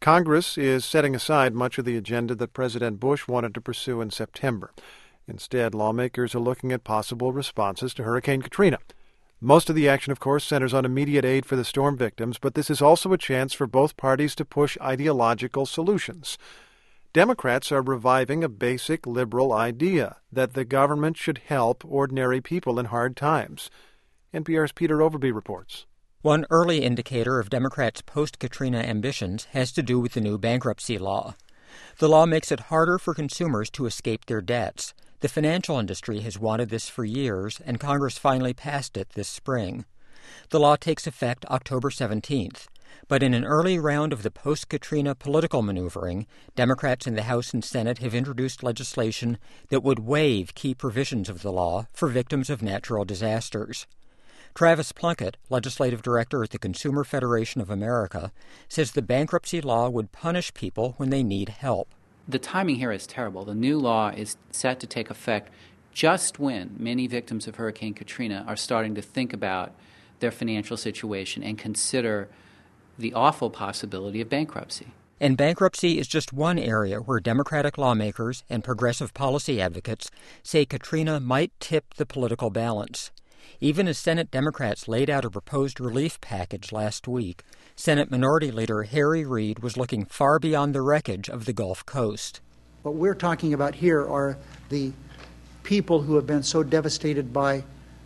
Congress is setting aside much of the agenda that President Bush wanted to pursue in September. Instead, lawmakers are looking at possible responses to Hurricane Katrina. Most of the action, of course, centers on immediate aid for the storm victims, but this is also a chance for both parties to push ideological solutions. Democrats are reviving a basic liberal idea that the government should help ordinary people in hard times. NPR's Peter Overby reports. One early indicator of Democrats' post-Katrina ambitions has to do with the new bankruptcy law. The law makes it harder for consumers to escape their debts. The financial industry has wanted this for years, and Congress finally passed it this spring. The law takes effect October 17th. But in an early round of the post-Katrina political maneuvering, Democrats in the House and Senate have introduced legislation that would waive key provisions of the law for victims of natural disasters. Travis Plunkett, legislative director at the Consumer Federation of America, says the bankruptcy law would punish people when they need help. The timing here is terrible. The new law is set to take effect just when many victims of Hurricane Katrina are starting to think about their financial situation and consider the awful possibility of bankruptcy. And bankruptcy is just one area where Democratic lawmakers and progressive policy advocates say Katrina might tip the political balance. Even as Senate Democrats laid out a proposed relief package last week, Senate Minority Leader Harry Reid was looking far beyond the wreckage of the Gulf Coast. What we're talking about here are the people who have been so devastated by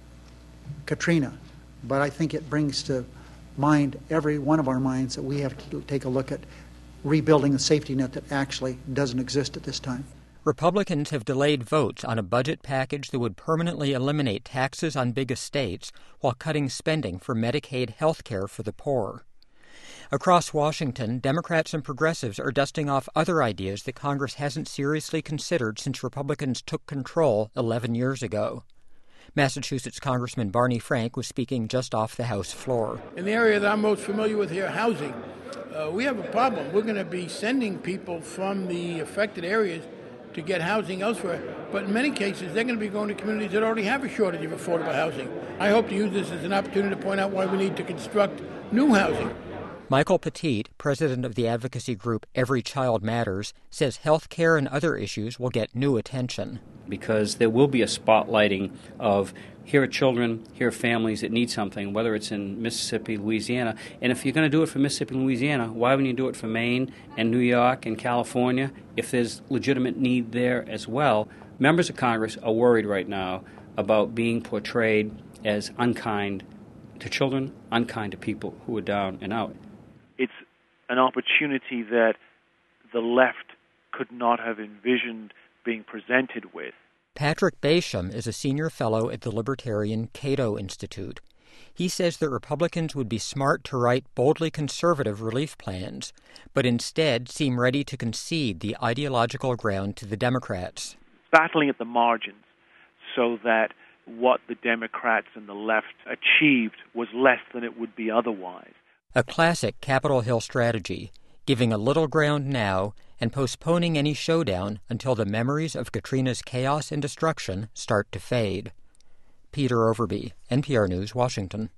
Katrina. But I think it brings to mind, every one of our minds, that we have to take a look at rebuilding a safety net that actually doesn't exist at this time. Republicans have delayed votes on a budget package that would permanently eliminate taxes on big estates while cutting spending for Medicaid health care for the poor. Across Washington, Democrats and progressives are dusting off other ideas that Congress hasn't seriously considered since Republicans took control 11 years ago. Massachusetts Congressman Barney Frank was speaking just off the House floor. In the area that I'm most familiar with here, housing, we have a problem. We're going to be sending people from the affected areas to get housing elsewhere, but in many cases they're going to be going to communities that already have a shortage of affordable housing. I hope to use this as an opportunity to point out why we need to construct new housing. Michael Petit, president of the advocacy group Every Child Matters, says health care and other issues will get new attention. Because there will be a spotlighting of here are children, here are families that need something, whether it's in Mississippi, Louisiana. And if you're going to do it for Mississippi and Louisiana, why wouldn't you do it for Maine and New York and California if there's legitimate need there as well? Members of Congress are worried right now about being portrayed as unkind to children, unkind to people who are down and out. It's an opportunity that the left could not have envisioned being presented with. Patrick Basham is a senior fellow at the libertarian Cato Institute. He says that Republicans would be smart to write boldly conservative relief plans, but instead seem ready to concede the ideological ground to the Democrats. Battling at the margins so that what the Democrats and the left achieved was less than it would be otherwise. A classic Capitol Hill strategy, giving a little ground now and postponing any showdown until the memories of Katrina's chaos and destruction start to fade. Peter Overby, NPR News, Washington.